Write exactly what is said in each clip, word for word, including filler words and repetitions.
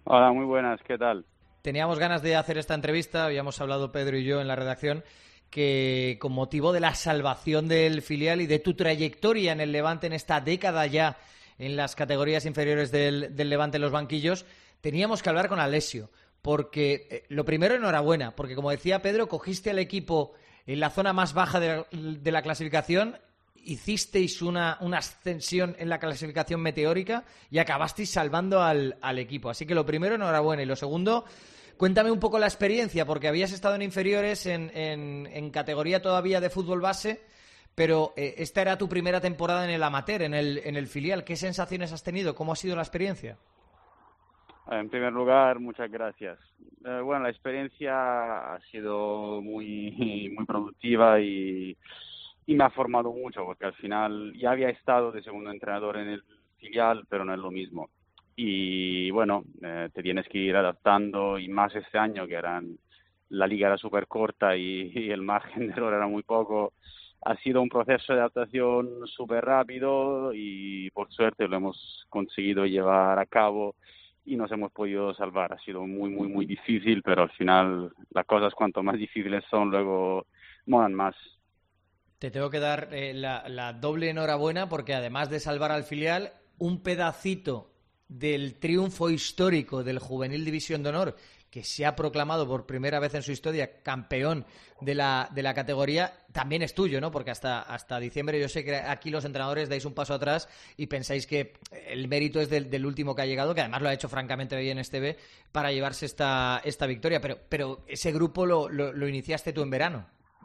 Hola, muy buenas, ¿qué tal? Teníamos ganas de hacer esta entrevista, habíamos hablado Pedro y yo en la redacción, que con motivo de la salvación del filial y de tu trayectoria en el Levante en esta década ya en las categorías inferiores del, del Levante en los banquillos, teníamos que hablar con Alessio. Porque, eh, lo primero, enhorabuena, porque como decía Pedro, cogiste al equipo en la zona más baja de la, de la clasificación, hicisteis una, una ascensión en la clasificación meteórica y acabasteis salvando al, al equipo. Así que lo primero, enhorabuena. Y lo segundo, cuéntame un poco la experiencia, porque habías estado en inferiores, en, en, en categoría todavía de fútbol base, pero eh, esta era tu primera temporada en el amateur, en el, en el filial. ¿Qué sensaciones has tenido? ¿Cómo ha sido la experiencia? En primer lugar, muchas gracias. Eh, bueno, la experiencia ha sido muy, muy productiva y, y me ha formado mucho, porque al final ya había estado de segundo entrenador en el filial, pero no es lo mismo. Y bueno, eh, te tienes que ir adaptando, y más este año que eran, la liga era súper corta y, y el margen de error era muy poco. Ha sido un proceso de adaptación súper rápido y por suerte lo hemos conseguido llevar a cabo y nos hemos podido salvar. Ha sido muy, muy, muy difícil, pero al final las cosas cuanto más difíciles son, luego molan más. Te tengo que dar eh, la, la doble enhorabuena porque además de salvar al filial, un pedacito del triunfo histórico del Juvenil División de Honor, que se ha proclamado por primera vez en su historia campeón de la, de la categoría, también es tuyo, ¿no? Porque hasta, hasta diciembre yo sé que aquí los entrenadores dais un paso atrás y pensáis que el mérito es del, del último que ha llegado, que además lo ha hecho francamente bien este B, para llevarse esta, esta victoria. Pero, pero ese grupo lo, lo, lo iniciaste tú en verano.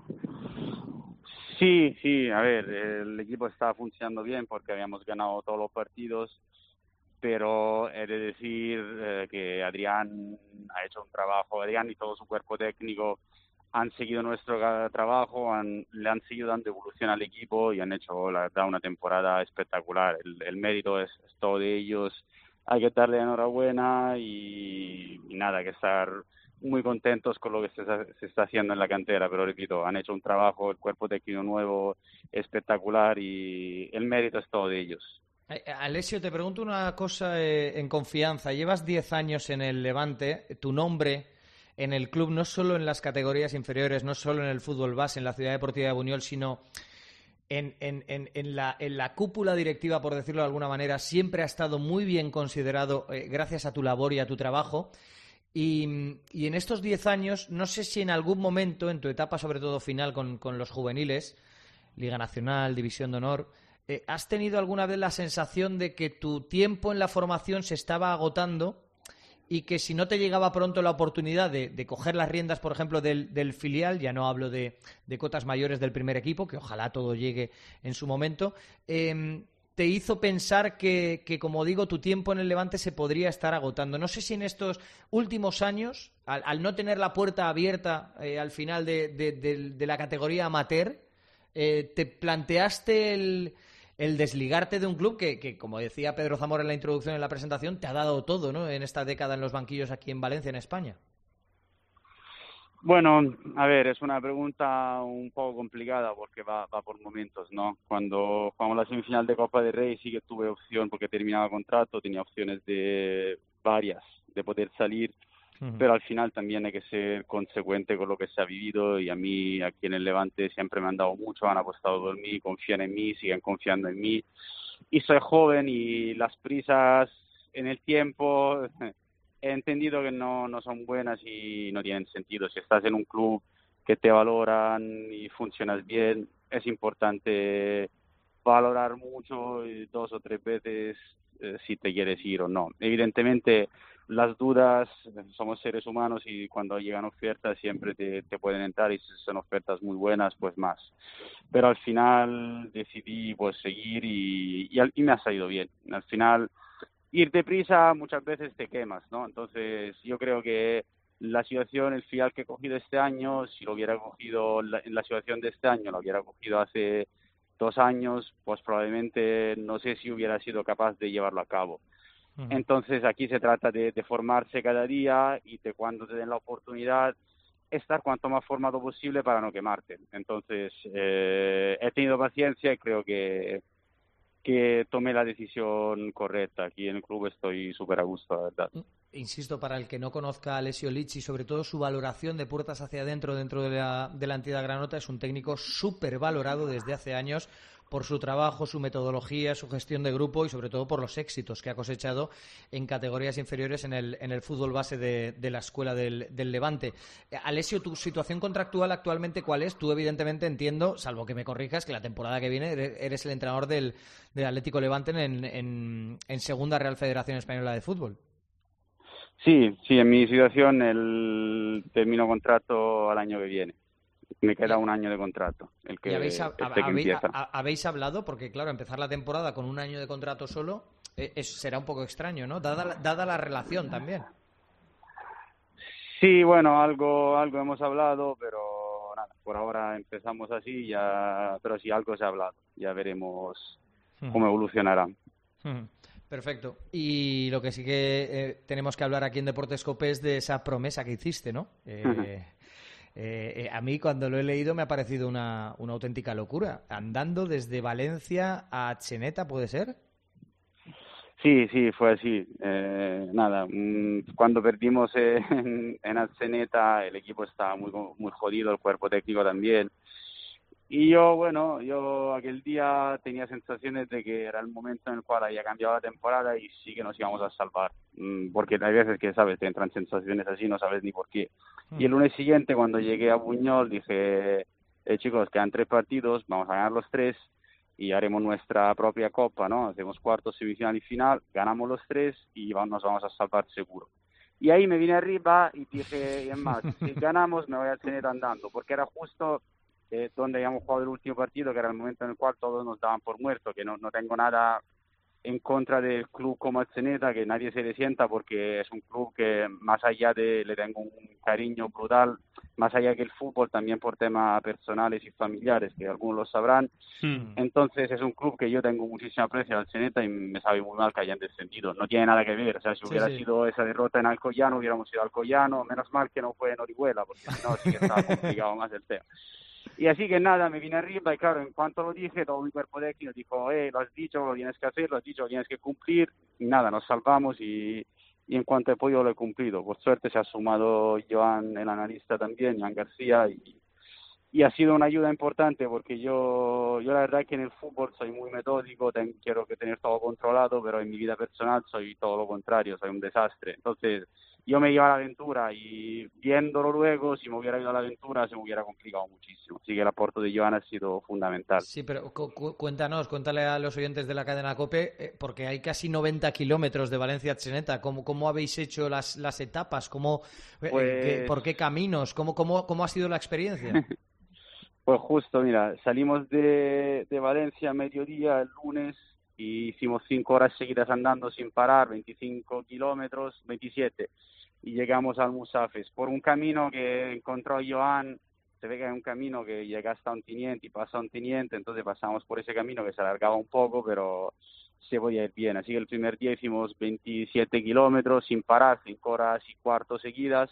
Sí, sí, a ver, el equipo estaba funcionando bien porque habíamos ganado todos los partidos, pero he de decir eh, que Adrián ha hecho un trabajo, Adrián y todo su cuerpo técnico han seguido nuestro ga- trabajo, han, le han seguido dando evolución al equipo y han hecho, la verdad, una temporada espectacular. El, el mérito es, es todo de ellos. Hay que darle enhorabuena y, y nada, que estar muy contentos con lo que se, está- se está haciendo en la cantera, pero repito, han hecho un trabajo, el cuerpo técnico nuevo espectacular y el mérito es todo de ellos. Eh, Alessio, te pregunto una cosa eh, en confianza. Llevas diez años en el Levante. Tu nombre en el club, no solo en las categorías inferiores, no solo en el fútbol base, en la Ciudad Deportiva de Buñol, sino en, en, en, en la, en la cúpula directiva, por decirlo de alguna manera, siempre ha estado muy bien considerado eh, gracias a tu labor y a tu trabajo. Y, y en estos diez años, no sé si en algún momento, en tu etapa sobre todo final con, con los juveniles, Liga Nacional, División de Honor, eh, ¿has tenido alguna vez la sensación de que tu tiempo en la formación se estaba agotando y que si no te llegaba pronto la oportunidad de, de coger las riendas, por ejemplo, del, del filial, ya no hablo de, de cotas mayores del primer equipo, que ojalá todo llegue en su momento, eh, te hizo pensar que, que, como digo, tu tiempo en el Levante se podría estar agotando? No sé si en estos últimos años, al, al no tener la puerta abierta eh, al final de, de, de, de la categoría amateur, eh, ¿te planteaste el, el desligarte de un club que, que, como decía Pedro Zamora en la introducción, en la presentación, te ha dado todo, ¿no? En esta década en los banquillos aquí en Valencia, en España? Bueno, a ver, es una pregunta un poco complicada porque va, va por momentos, ¿no? Cuando jugamos la semifinal de Copa del Rey sí que tuve opción porque terminaba contrato, tenía opciones de varias de poder salir, Uh-huh. pero al final también hay que ser consecuente con lo que se ha vivido y a mí aquí en el Levante siempre me han dado mucho, han apostado por mí, confían en mí, siguen confiando en mí y soy joven y las prisas en el tiempo he entendido que no, no son buenas y no tienen sentido. Si estás en un club que te valoran y funcionas bien, es importante valorar mucho y dos o tres veces eh, si te quieres ir o no. Evidentemente, las dudas, somos seres humanos y cuando llegan ofertas siempre te, te pueden entrar y si son ofertas muy buenas, pues más. Pero al final decidí pues seguir y, y, al- y me ha salido bien. Al final ir deprisa muchas veces te quemas, ¿no? Entonces yo creo que la situación, el fial que he cogido este año, si lo hubiera cogido la- en la situación de este año, lo hubiera cogido hace dos años, pues probablemente no sé si hubiera sido capaz de llevarlo a cabo. Uh-huh. Entonces aquí se trata de, de formarse cada día y de cuando te den la oportunidad estar cuanto más formado posible para no quemarte. Entonces eh, he tenido paciencia y creo que que tomé la decisión correcta. Aquí en el club estoy súper a gusto, la verdad. Insisto, para el que no conozca a Alessio Licci, sobre todo su valoración de puertas hacia adentro dentro de la, de la entidad granota, es un técnico súper valorado desde hace años por su trabajo, su metodología, su gestión de grupo y sobre todo por los éxitos que ha cosechado en categorías inferiores en el, en el fútbol base de, de la Escuela del, del Levante. Alessio, ¿tu situación contractual actualmente cuál es? Tú evidentemente entiendo, salvo que me corrijas, que la temporada que viene eres el entrenador del, del Atlético Levante en, en, en Segunda Real Federación Española de Fútbol. Sí, sí, en mi situación el termino contrato al año que viene. Me queda un año de contrato, el que, habéis, este que habéis, empieza. ¿Habéis hablado? Porque, claro, empezar la temporada con un año de contrato solo eh, es, será un poco extraño, ¿no? Dada, dada la relación también. Sí, bueno, algo algo hemos hablado, pero nada, por ahora empezamos así, ya, pero sí, algo se ha hablado. Ya veremos cómo evolucionará. Perfecto. Y lo que sí que eh, tenemos que hablar aquí en Deportes Cope es de esa promesa que hiciste, ¿no? Eh, Eh, eh, a mí cuando lo he leído me ha parecido una, una auténtica locura. Andando desde Valencia a Atxeneta, ¿puede ser? Sí, sí, fue así. Eh, nada, cuando perdimos en, en Atxeneta el equipo estaba muy, muy jodido, el cuerpo técnico también. Y yo, bueno, yo aquel día tenía sensaciones de que era el momento en el cual había cambiado la temporada y sí que nos íbamos a salvar. Porque hay veces que, ¿sabes?, te entran sensaciones así, no sabes ni por qué. Y el lunes siguiente, cuando llegué a Buñol, dije, eh, chicos, quedan tres partidos, vamos a ganar los tres y haremos nuestra propia copa, ¿no? Hacemos cuartos, semifinal y final, ganamos los tres y vamos, nos vamos a salvar seguro. Y ahí me vine arriba y dije, y es más, si ganamos me voy a tener andando, porque era justo eh, donde habíamos jugado el último partido, que era el momento en el cual todos nos daban por muerto, que no, no tengo nada en contra del club como Atxeneta, que nadie se le sienta, porque es un club que más allá de, le tengo un cariño brutal, más allá que el fútbol, también por temas personales y familiares, que algunos lo sabrán. Mm. Entonces es un club que yo tengo muchísima aprecio al Atxeneta y me sabe muy mal que hayan descendido. No tiene nada que ver, o sea, si hubiera sí, sí. sido esa derrota en Alcoyano, hubiéramos ido a Alcoyano, menos mal que no fue en Orihuela, porque si no sí que estaba complicado más el tema. Y así que nada, me vine arriba y claro, en cuanto lo dije, todo mi cuerpo técnico dijo, eh, lo has dicho, lo tienes que hacer, lo has dicho, lo tienes que cumplir. Y nada, nos salvamos y, y en cuanto he podido lo he cumplido. Por suerte se ha sumado Joan, el analista también, Joan García, y, y ha sido una ayuda importante porque yo, yo la verdad que en el fútbol soy muy metódico, ten, quiero que tener todo controlado, pero en mi vida personal soy todo lo contrario, soy un desastre. Entonces yo me iba a la aventura y viéndolo luego, si me hubiera ido a la aventura se me hubiera complicado muchísimo. Así que el aporte de Joan ha sido fundamental. Sí, pero cu cu cuéntanos, cuéntale a los oyentes de la cadena COPE, eh, porque hay casi noventa kilómetros de Valencia a Atxeneta. ¿Cómo, ¿Cómo habéis hecho las, las etapas? ¿Cómo, eh, pues... qué, ¿Por qué caminos? ¿Cómo, cómo, ¿Cómo ha sido la experiencia? Pues justo, mira, salimos de, de Valencia a mediodía el lunes y hicimos cinco horas seguidas andando sin parar, veinticinco kilómetros, veintisiete, y llegamos al Musafes por un camino que encontró Joan. Se ve que hay un camino que llega hasta Ontinyent y pasa a Ontinyent, entonces pasamos por ese camino que se alargaba un poco, pero se podía ir bien. Así que el primer día hicimos veintisiete kilómetros sin parar, cinco horas y cuarto seguidas.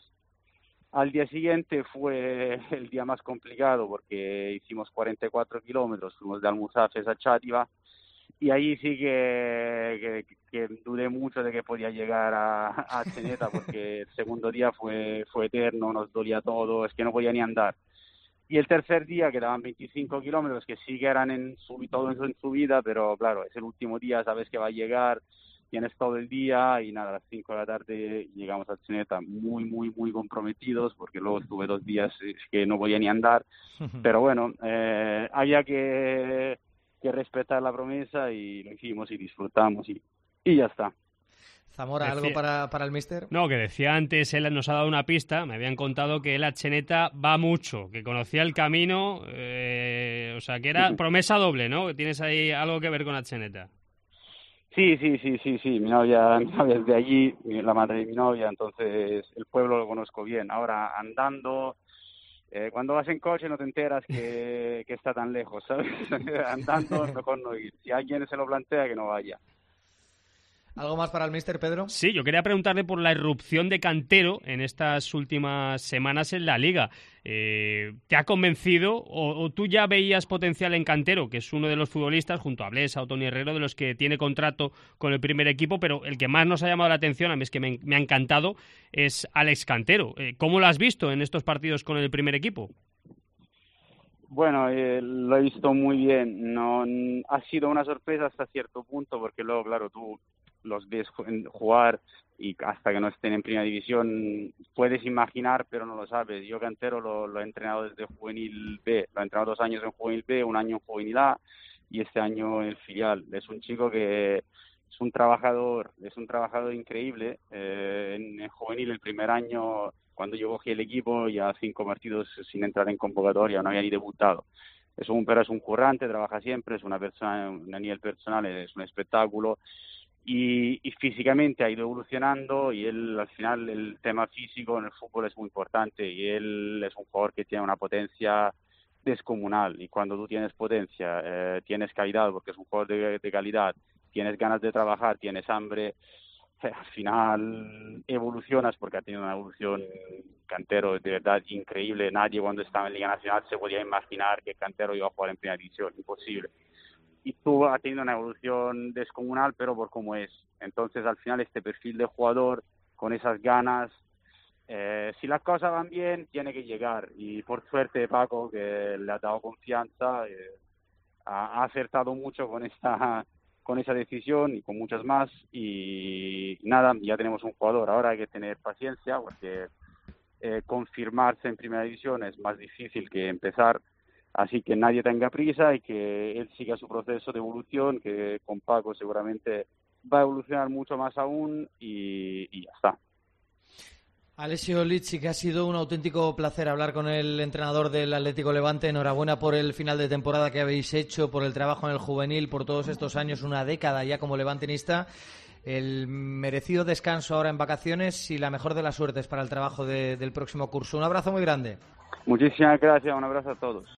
Al día siguiente fue el día más complicado porque hicimos cuarenta y cuatro kilómetros, fuimos de Almusafes a Chátiva y ahí sí que, que, que dudé mucho de que podía llegar a, a Atxeneta porque el segundo día fue, fue eterno, nos dolía todo, es que no podía ni andar. Y el tercer día quedaban veinticinco kilómetros que sí que eran en su, todo en subida, pero claro, es el último día, sabes que va a llegar, tienes todo el día y nada, a las cinco de la tarde llegamos a Atxeneta muy, muy, muy comprometidos porque luego estuve dos días que no podía ni andar, pero bueno, eh, había que, que respetar la promesa y lo hicimos y disfrutamos y, y ya está. Zamora, ¿algo decía, para, para el míster? No, que decía antes, él nos ha dado una pista, me habían contado que él a Atxeneta va mucho, que conocía el camino, eh, o sea, que era promesa doble, ¿no? ¿Tienes ahí algo que ver con Atxeneta? Sí, sí, sí, sí, sí, mi novia, mi novia es de allí, la madre de mi novia, entonces el pueblo lo conozco bien. Ahora, andando, eh, cuando vas en coche no te enteras que, que está tan lejos, ¿sabes? Andando es mejor no ir. Si alguien se lo plantea, que no vaya. ¿Algo más para el míster, Pedro? Sí, yo quería preguntarle por la irrupción de Cantero en estas últimas semanas en la Liga. Eh, ¿Te ha convencido o, o tú ya veías potencial en Cantero, que es uno de los futbolistas, junto a Blesa o Toni Herrero, de los que tiene contrato con el primer equipo, pero el que más nos ha llamado la atención, a mí es que me, me ha encantado, es Alex Cantero. Eh, ¿Cómo lo has visto en estos partidos con el primer equipo? Bueno, eh, lo he visto muy bien. No ha sido una sorpresa hasta cierto punto, porque luego, claro, tú los ves jugar y hasta que no estén en primera división puedes imaginar, pero no lo sabes. Yo Cantero lo, lo he entrenado desde juvenil B, lo he entrenado dos años en juvenil B, un año en juvenil A y este año en el filial. Es un chico que es un trabajador, es un trabajador increíble. Eh, en, en juvenil el primer año, cuando yo cogí el equipo, ya cinco partidos sin entrar en convocatoria, no había ni debutado. Es un, pero es un currante, trabaja siempre, es una persona, a nivel personal es un espectáculo. Y, y físicamente ha ido evolucionando y él, al final, el tema físico en el fútbol es muy importante y él es un jugador que tiene una potencia descomunal, y cuando tú tienes potencia, eh, tienes calidad, porque es un jugador de, de calidad, tienes ganas de trabajar, tienes hambre, eh, al final evolucionas, porque ha tenido una evolución Cantero de verdad increíble. Nadie cuando estaba en Liga Nacional se podía imaginar que Cantero iba a jugar en primera división, imposible. Y tú has tenido una evolución descomunal, pero por cómo es. Entonces, al final, este perfil de jugador, con esas ganas, eh, si las cosas van bien, tiene que llegar. Y por suerte, Paco, que le ha dado confianza, eh, ha, ha acertado mucho con esta con esa decisión y con muchas más. Y nada, ya tenemos un jugador. Ahora hay que tener paciencia, porque eh, confirmarse en primera división es más difícil que empezar. Así que nadie tenga prisa y que él siga su proceso de evolución, que con Paco seguramente va a evolucionar mucho más aún y, y ya está. Alessio Lizzi, que ha sido un auténtico placer hablar con el entrenador del Atlético Levante. Enhorabuena por el final de temporada que habéis hecho, por el trabajo en el juvenil, por todos estos años, una década ya como levantinista. El merecido descanso ahora en vacaciones y la mejor de las suertes para el trabajo de, del próximo curso. Un abrazo muy grande. Muchísimas gracias, un abrazo a todos.